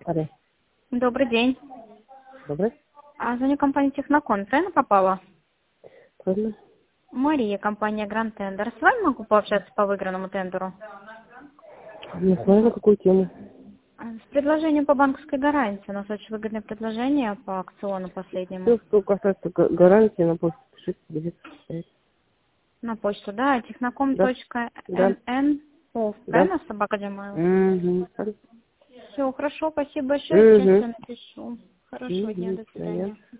Алло. Добрый день. Добрый. Звоню компании Техноком. Правильно попала? Правильно. Мария, компания Grand Tender. С вами могу пообщаться по выигранному тендеру? Не знаю, на какую тему. С предложением по банковской гарантии. У нас очень выгодное предложение по акциону последнему. Все, что касается гарантии, на почту пишите, будет стоять. На почту, да, Да. Да. technocom.nn. Да. Правильно, собака Gmail? Угу. Все, хорошо, спасибо большое. Сейчас Угу. я напишу. Хорошего дня, до Понятно. свидания.